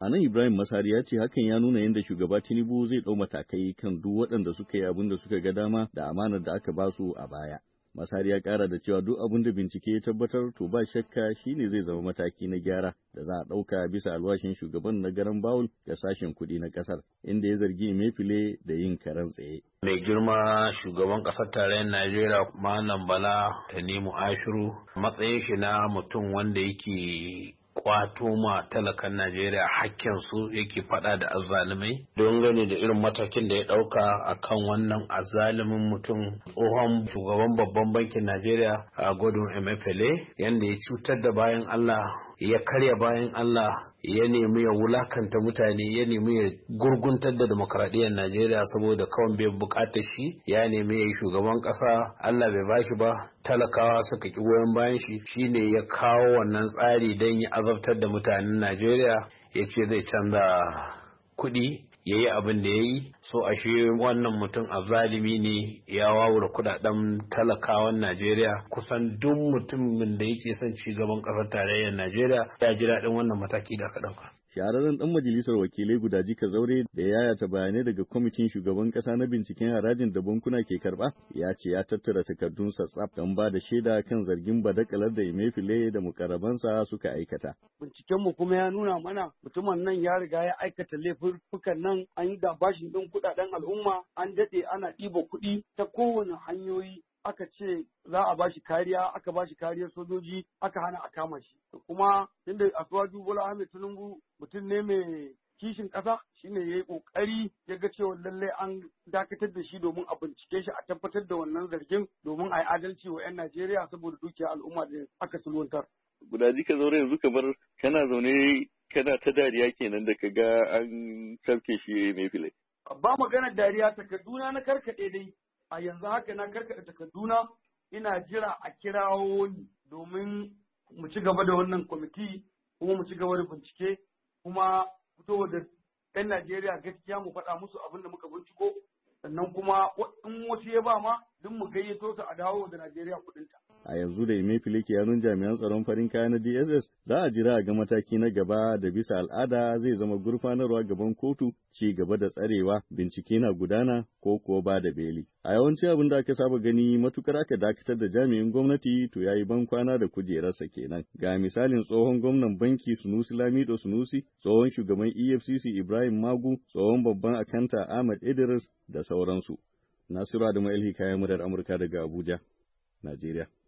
A nan Ibrahim Masari ya ce hakan ya nuna yadda shugaba Tinubu zai ɗau matakai kan duk waɗanda suka yi abin da suka ga dama da amanar da aka ba su a baya. Masari ya ƙara da cewa duk abin da bincike ya tabbatar to ba shakka shine zai zama mataki na gyara da za a ɗauka bisa alwashin shugaban na garan Bawul ga sashen kuɗi na ƙasar, inda ya zargi Emefiele da yin karen tsaye. Mai girma shugaban ƙasar tarayyar Najeriya Malam Bala Tanimu Ashiru matsayin shi na mutum wanda yake kwato ma talakan Najeriya hakkin su yake faɗa da azzalumai don gane da irin matakin da ya ɗauka akan wannan azzalumin mutum tsohon shugaban babban bankin Najeriya a Godwin Emefiele yanda ya cutar da bayan Allah ya karya bayan Allah ya nemi ya wulakanta mutane ya nemi ya gurguntar da demokradiyyar Najeriya saboda kawai bai bukatar shi ya nemi ya yi shugaban ƙasa Allah bai bashi ba talakawa suka ki goyon bayan shi shine ya kawo wannan tsari don ya azabtar da mutanen Najeriya ya ce zai canza kuɗi ya yi abin da ya yi so ashe wannan mutum azalimi ne ya wawura kudaden talakawan Najeriya kusan duk mutumin da yake son ci gaban ƙasar tarayyar Najeriya ya ji daɗin wannan mataki da aka ɗauka. Shahararren ɗan majalisar wakilai guda jika zaure da ya yayata bayanai daga kwamitin shugaban ƙasa na binciken harajin da bankuna ke karɓa ya ce ya tattara takardunsa tsaf don ba da shaida kan zargin badakalar da Emefiele da mukarrabansa suka aikata. Bincikenmu kuma ya nuna mana mutumin nan ya riga ya aikata laifukan nan an yi da bashin ɗin kuɗaɗen al'umma an daɗe ana ɗiba kuɗi ta kowane hanyoyi aka ce za a bashi kariya aka bashi kariyar sojoji aka hana a kama shi kuma inda Asuwaju Bola Ahmed Tinubu mutum ne mai kishin ƙasa shine ya yi ƙoƙari ya ga cewa lallai an dakatar da shi domin a bincike shi a tabbatar da wannan zargin domin a yi adalci wa 'yan Najeriya saboda dukiyar al'umma da aka sulwantar. Guda jika zaure yanzu kamar kana zaune kana ta dariya kenan da ka ga an sarke shi Emefiele. Ba maganar dariya takarduna na karkaɗe dai. A yanzu haka na karkaɗe takarduna ina jira a kirawo ni domin mu ci gaba da wannan kwamiti kuma mu ci gaba da bincike kuma fito da 'yan Najeriya gaskiya mu faɗa musu abin da muka binciko sannan kuma in wasu ya ba ma duk mu gayyato su a dawo da Najeriya kuɗinta. A yanzu da Emefiele ke hannun jami'an tsaron farin kaya na DSS za a jira a ga mataki na gaba da bisa al'ada zai zama gurfanarwa gaban kotu ci gaba da tsarewa bincike na gudana ko kuwa ba da beli. A yawanci abin da aka saba gani matukar aka dakatar da jami'in gwamnati to yayi ban kwana da kujerarsa kenan. Ga misalin tsohon gwamnan banki Sunusi Lamido Sunusi, tsohon shugaban EFCC Ibrahim Magu, tsohon babban akanta Ahmad Idris da sauransu. Nasiru Adamu Elhi kayan murar Amurka daga Abuja, Najeriya.